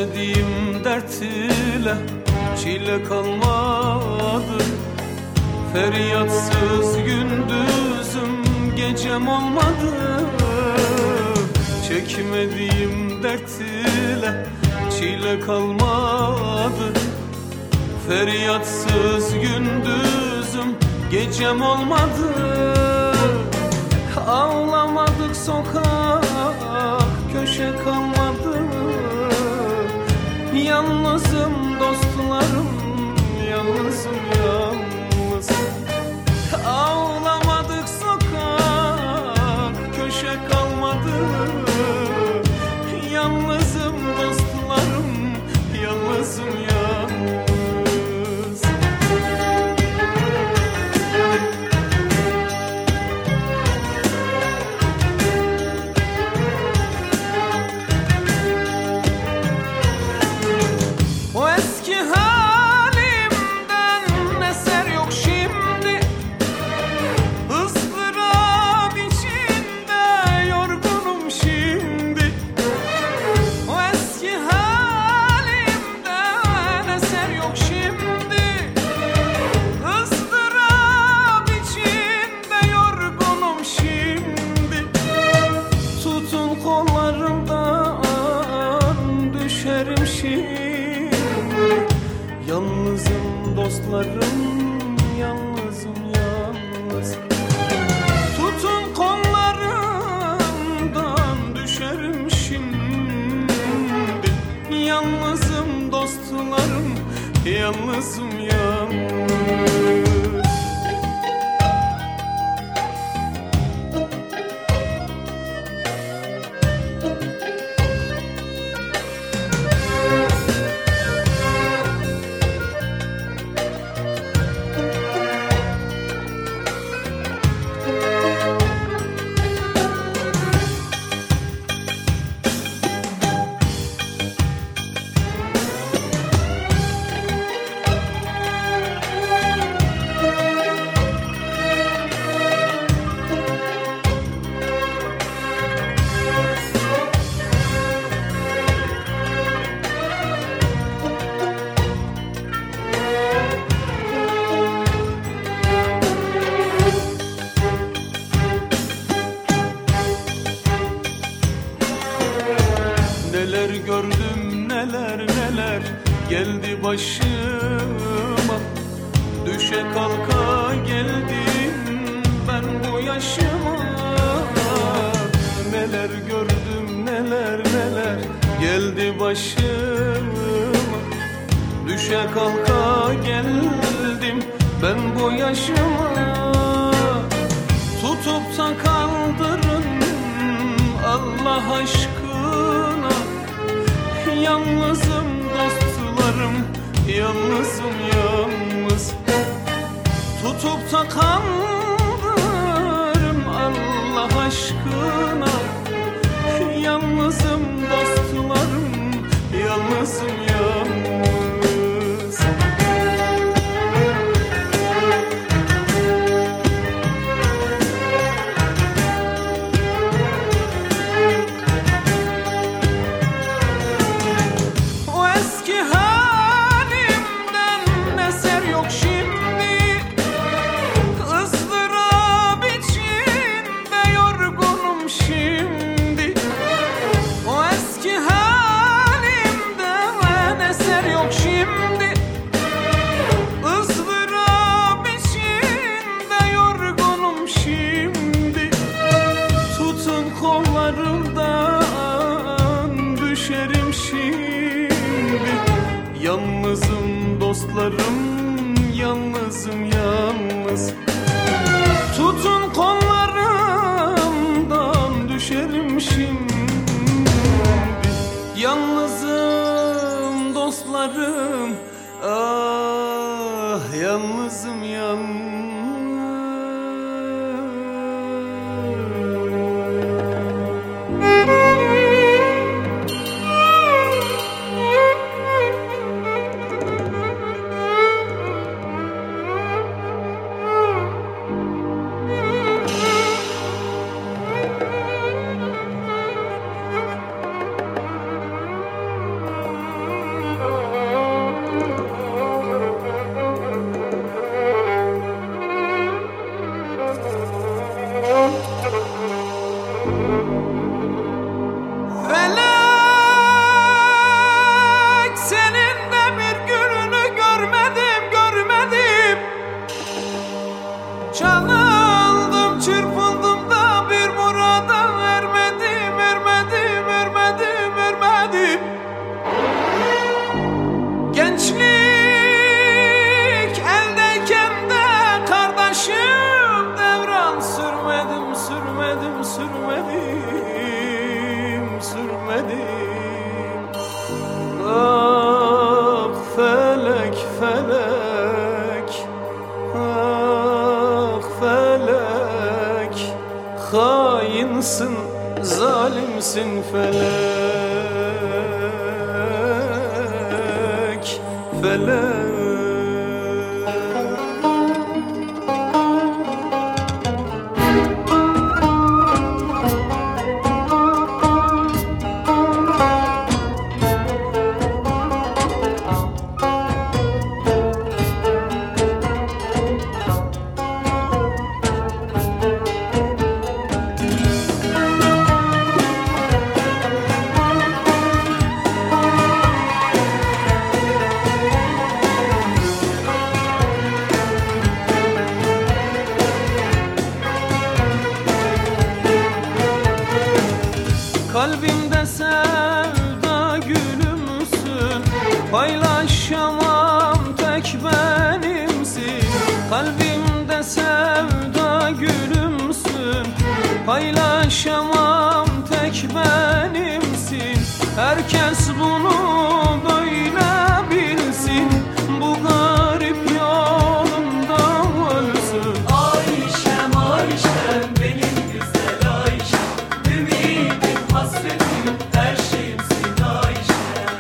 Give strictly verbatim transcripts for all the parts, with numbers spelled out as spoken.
Çekmediğim dert ile çile kalmadı. Feryatsız gündüzüm gecem olmadı. Çekmediğim dert ile çile kalmadı. Feryatsız gündüzüm gecem olmadı. Ağlamadık sokak köşe kalmadı. Yalnızım dostlarım, yalnızım yalnız. Ağlamadık sokak köşe kalmadı. Yalnızım dostlarım, yalnızım yalnız. O eski halimden eser yok şimdi. Izdırap içinde yorgunum şimdi. O eski halimden eser yok şimdi. Izdırap içinde yorgunum şimdi. Tutun kollarımdan düşerim şimdi. Yalnızım dostlarım, yalnızım yalnız. Tutun kollarımdan düşerim şimdi. Yalnızım dostlarım, yalnızım yalnız. Neler gördüm neler neler geldi başıma. Düşe kalka geldim ben bu yaşıma. Neler gördüm neler neler geldi başıma. Düşe kalka geldim ben bu yaşıma. Tutup da kaldırın Allah aşkına. Yalnızım dostlarım, yalnızım yalnız. Tutup da kaldırın Allah aşkına. Yalnızım dostlarım, yalnızım yalnız. Yalnızım dostlarım, yalnızım yalnız. Tutun kollarımdan düşerim şimdi. Yalnızım dostlarım, ah yalnızım yalnız. kınarsın, zalimsin felek, felek. Kalbimde sevda gülümsün, paylaşamam tek benimsin. Kalbimde sevda gülümsün, paylaşamam tek benimsin. Herkes bunu böyle bilsin, bu garip yolunda ölsün. Ayşem, Ayşem, benim güzel Ayşem, ümidim, hasretim, her şeyimsin Ayşem.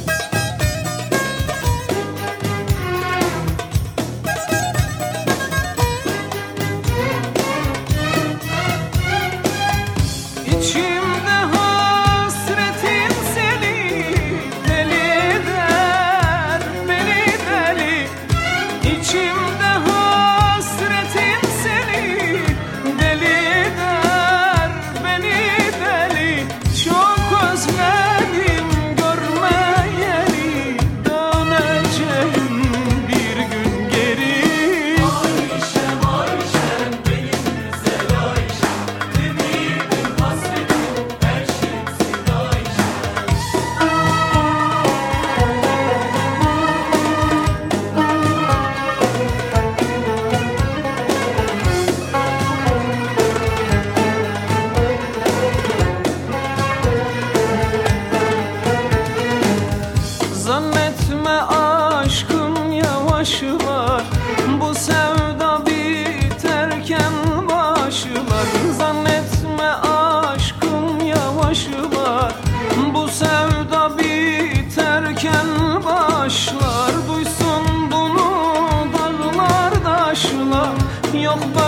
İçimde hasretin seni deli eder, beni deli. İçimde hasretin seni deli eder, beni deli. Çok özledim görmeyeni, döneceğim bir gün geri. Ayşem, Ayşem, benim güzel Ayşem, ümidim, hasretim, her şeyimsin Ayşem. Zannetme aşkım yavaşlar, bu sevda biterken başlar. Zannetme aşkım yavaşlar, bu sevda biterken başlar. Duysun bunu dağlar taşlar, yok